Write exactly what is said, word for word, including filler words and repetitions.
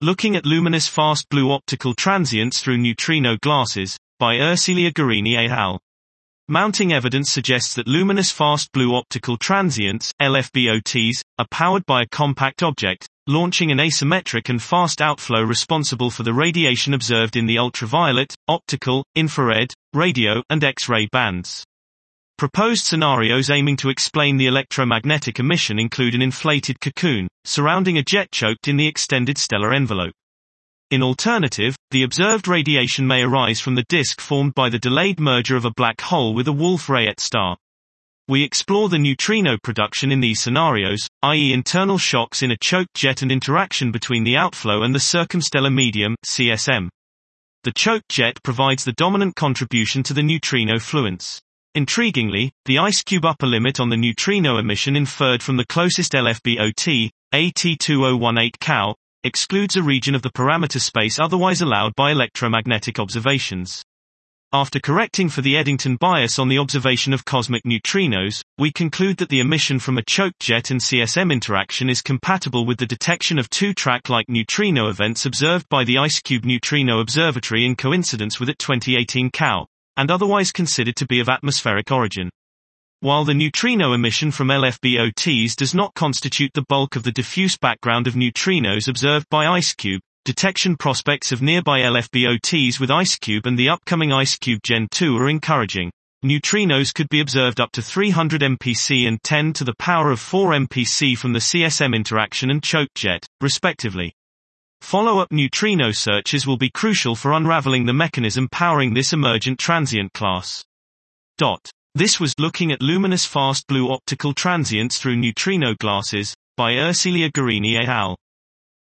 Looking at luminous fast blue optical transients through neutrino glasses, by Ersilia Guerini et al. Mounting evidence suggests that luminous fast blue optical transients, L F B O Ts, are powered by a compact object, launching an asymmetric and fast outflow responsible for the radiation observed in the ultraviolet, optical, infrared, radio, and X-ray bands. Proposed scenarios aiming to explain the electromagnetic emission include an inflated cocoon, surrounding a jet choked in the extended stellar envelope. In alternative, the observed radiation may arise from the disk formed by the delayed merger of a black hole with a Wolf-Rayet star. We explore the neutrino production in these scenarios, that is internal shocks in a choked jet and interaction between the outflow and the circumstellar medium, C S M. The choked jet provides the dominant contribution to the neutrino fluence. Intriguingly, the IceCube upper limit on the neutrino emission inferred from the closest L F B O T, A T two thousand eighteen Cow, excludes a region of the parameter space otherwise allowed by electromagnetic observations. After correcting for the Eddington bias on the observation of cosmic neutrinos, we conclude that the emission from a choked jet and C S M interaction is compatible with the detection of two track-like neutrino events observed by the IceCube Neutrino Observatory in coincidence with it twenty eighteen Cow, and otherwise considered to be of atmospheric origin. While the neutrino emission from L F B O Ts does not constitute the bulk of the diffuse background of neutrinos observed by IceCube, detection prospects of nearby L F B O Ts with IceCube and the upcoming IceCube Gen two are encouraging. Neutrinos could be observed up to three hundred M P C and ten to the power of four M P C from the C S M interaction and choked jet, respectively. Follow-up neutrino searches will be crucial for unraveling the mechanism powering this emergent transient class. Dot. This was Looking at Luminous Fast Blue Optical Transients Through Neutrino Glasses, by Ersilia Guerini et al.